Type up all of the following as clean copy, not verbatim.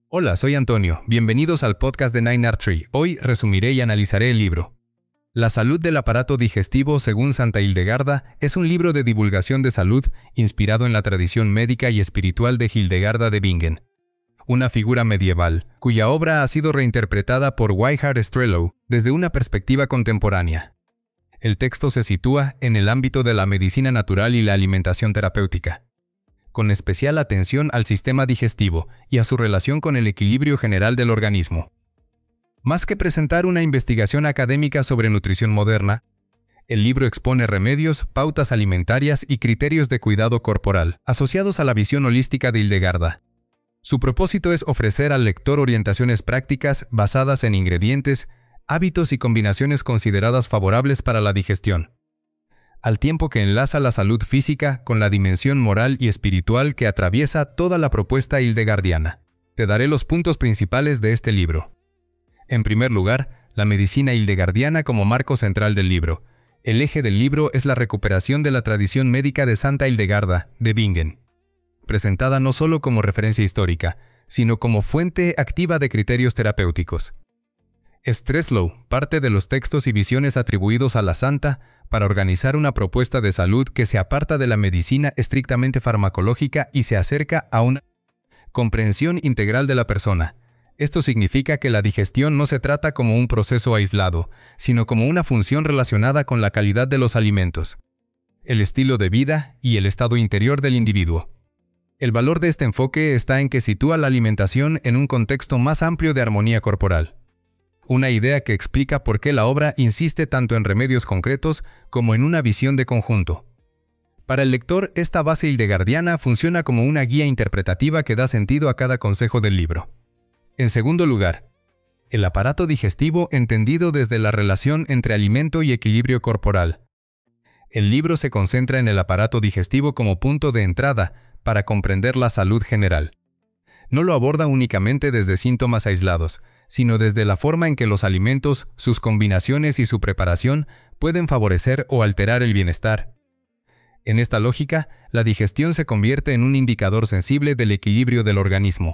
Hola, soy Antonio. Bienvenidos al podcast de Nine Art Tree. Hoy resumiré y analizaré el libro. La salud del aparato digestivo según Santa Hildegarda es un libro de divulgación de salud inspirado en la tradición médica y espiritual de Hildegarda de Bingen, una figura medieval, cuya obra ha sido reinterpretada por Wiechard Strelov desde una perspectiva contemporánea. El texto se sitúa en el ámbito de la medicina natural y la alimentación terapéutica, con especial atención al sistema digestivo y a su relación con el equilibrio general del organismo. Más que presentar una investigación académica sobre nutrición moderna, el libro expone remedios, pautas alimentarias y criterios de cuidado corporal asociados a la visión holística de Hildegarda. Su propósito es ofrecer al lector orientaciones prácticas basadas en ingredientes, hábitos y combinaciones consideradas favorables para la digestión, al tiempo que enlaza la salud física con la dimensión moral y espiritual que atraviesa toda la propuesta hildegardiana. Te daré los puntos principales de este libro. En primer lugar, la medicina hildegardiana como marco central del libro. El eje del libro es la recuperación de la tradición médica de Santa Hildegarda de Bingen, presentada no solo como referencia histórica, sino como fuente activa de criterios terapéuticos. Strelov parte de los textos y visiones atribuidos a la santa para organizar una propuesta de salud que se aparta de la medicina estrictamente farmacológica y se acerca a una comprensión integral de la persona. Esto significa que la digestión no se trata como un proceso aislado, sino como una función relacionada con la calidad de los alimentos, el estilo de vida y el estado interior del individuo. El valor de este enfoque está en que sitúa la alimentación en un contexto más amplio de armonía corporal. Una idea que explica por qué la obra insiste tanto en remedios concretos como en una visión de conjunto. Para el lector, esta base hildegardiana funciona como una guía interpretativa que da sentido a cada consejo del libro. En segundo lugar, el aparato digestivo entendido desde la relación entre alimento y equilibrio corporal. El libro se concentra en el aparato digestivo como punto de entrada para comprender la salud general. No lo aborda únicamente desde síntomas aislados, sino desde la forma en que los alimentos, sus combinaciones y su preparación pueden favorecer o alterar el bienestar. En esta lógica, la digestión se convierte en un indicador sensible del equilibrio del organismo,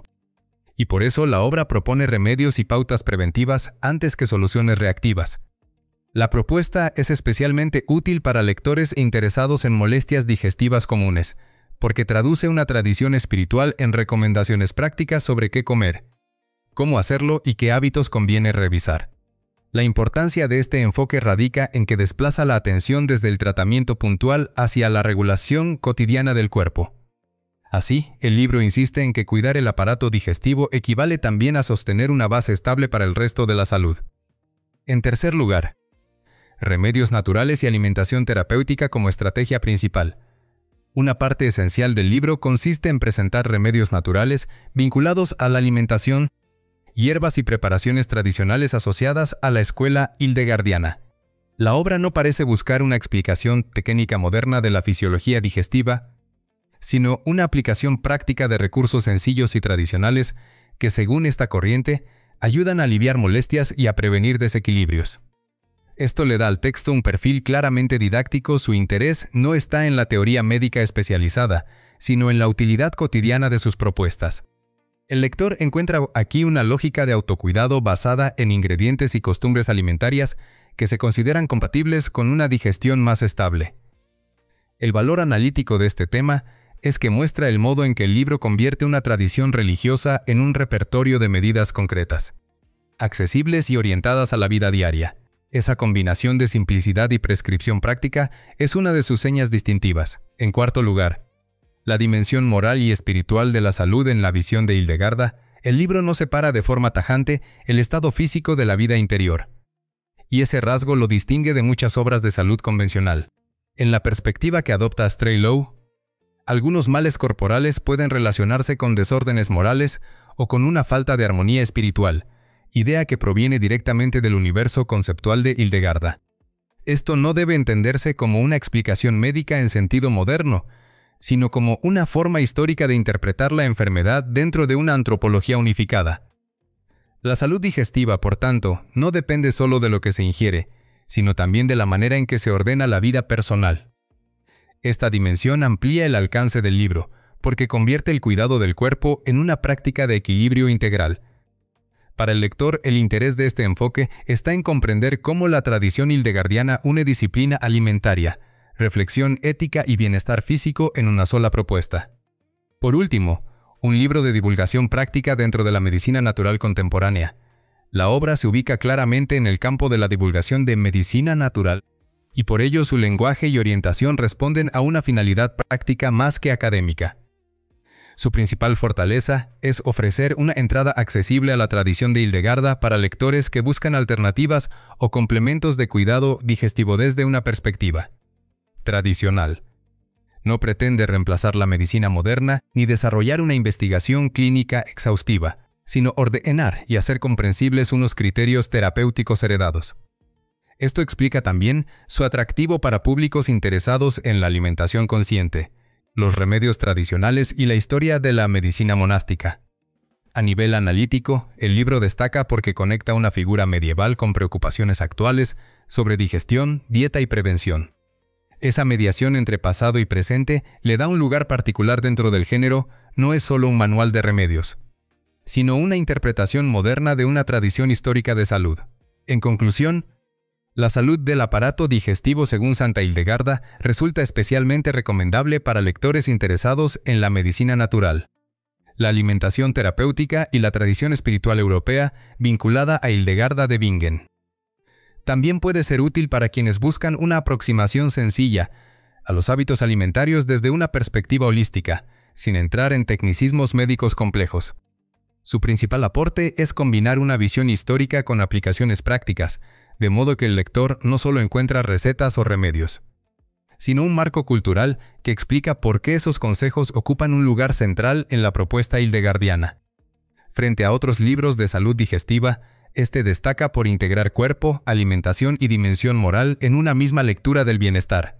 y por eso la obra propone remedios y pautas preventivas antes que soluciones reactivas. La propuesta es especialmente útil para lectores interesados en molestias digestivas comunes, porque traduce una tradición espiritual en recomendaciones prácticas sobre qué comer, cómo hacerlo y qué hábitos conviene revisar. La importancia de este enfoque radica en que desplaza la atención desde el tratamiento puntual hacia la regulación cotidiana del cuerpo. Así, el libro insiste en que cuidar el aparato digestivo equivale también a sostener una base estable para el resto de la salud. En tercer lugar, remedios naturales y alimentación terapéutica como estrategia principal. Una parte esencial del libro consiste en presentar remedios naturales vinculados a la alimentación, hierbas y preparaciones tradicionales asociadas a la escuela hildegardiana. La obra no parece buscar una explicación técnica moderna de la fisiología digestiva, sino una aplicación práctica de recursos sencillos y tradicionales que, según esta corriente, ayudan a aliviar molestias y a prevenir desequilibrios. Esto le da al texto un perfil claramente didáctico. Su interés no está en la teoría médica especializada, sino en la utilidad cotidiana de sus propuestas. El lector encuentra aquí una lógica de autocuidado basada en ingredientes y costumbres alimentarias que se consideran compatibles con una digestión más estable. El valor analítico de este tema es que muestra el modo en que el libro convierte una tradición religiosa en un repertorio de medidas concretas, accesibles y orientadas a la vida diaria. Esa combinación de simplicidad y prescripción práctica es una de sus señas distintivas. En cuarto lugar, la dimensión moral y espiritual de la salud en la visión de Hildegarda. El libro no separa de forma tajante el estado físico de la vida interior, y ese rasgo lo distingue de muchas obras de salud convencional. En la perspectiva que adopta Strelov, algunos males corporales pueden relacionarse con desórdenes morales o con una falta de armonía espiritual, idea que proviene directamente del universo conceptual de Hildegarda. Esto no debe entenderse como una explicación médica en sentido moderno, sino como una forma histórica de interpretar la enfermedad dentro de una antropología unificada. La salud digestiva, por tanto, no depende solo de lo que se ingiere, sino también de la manera en que se ordena la vida personal. Esta dimensión amplía el alcance del libro, porque convierte el cuidado del cuerpo en una práctica de equilibrio integral. Para el lector, el interés de este enfoque está en comprender cómo la tradición hildegardiana une disciplina alimentaria, reflexión ética y bienestar físico en una sola propuesta. Por último, un libro de divulgación práctica dentro de la medicina natural contemporánea. La obra se ubica claramente en el campo de la divulgación de medicina natural, y por ello su lenguaje y orientación responden a una finalidad práctica más que académica. Su principal fortaleza es ofrecer una entrada accesible a la tradición de Hildegarda para lectores que buscan alternativas o complementos de cuidado digestivo desde una perspectiva tradicional. No pretende reemplazar la medicina moderna ni desarrollar una investigación clínica exhaustiva, sino ordenar y hacer comprensibles unos criterios terapéuticos heredados. Esto explica también su atractivo para públicos interesados en la alimentación consciente, los remedios tradicionales y la historia de la medicina monástica. A nivel analítico, el libro destaca porque conecta una figura medieval con preocupaciones actuales sobre digestión, dieta y prevención. Esa mediación entre pasado y presente le da un lugar particular dentro del género. No es solo un manual de remedios, sino una interpretación moderna de una tradición histórica de salud. En conclusión, la salud del aparato digestivo según Santa Hildegarda resulta especialmente recomendable para lectores interesados en la medicina natural, la alimentación terapéutica y la tradición espiritual europea vinculada a Hildegarda de Bingen. También puede ser útil para quienes buscan una aproximación sencilla a los hábitos alimentarios desde una perspectiva holística, sin entrar en tecnicismos médicos complejos. Su principal aporte es combinar una visión histórica con aplicaciones prácticas, de modo que el lector no solo encuentra recetas o remedios, sino un marco cultural que explica por qué esos consejos ocupan un lugar central en la propuesta hildegardiana. Frente a otros libros de salud digestiva, este destaca por integrar cuerpo, alimentación y dimensión moral en una misma lectura del bienestar.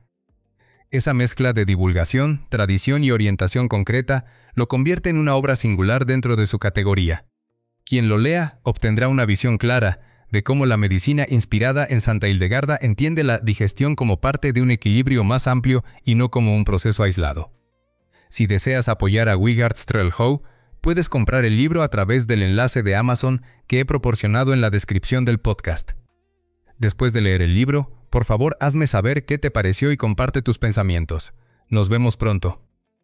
Esa mezcla de divulgación, tradición y orientación concreta lo convierte en una obra singular dentro de su categoría. Quien lo lea obtendrá una visión clara de cómo la medicina inspirada en Santa Hildegarda entiende la digestión como parte de un equilibrio más amplio y no como un proceso aislado. Si deseas apoyar a Wigard Strelhow, puedes comprar el libro a través del enlace de Amazon que he proporcionado en la descripción del podcast. Después de leer el libro, por favor hazme saber qué te pareció y comparte tus pensamientos. Nos vemos pronto.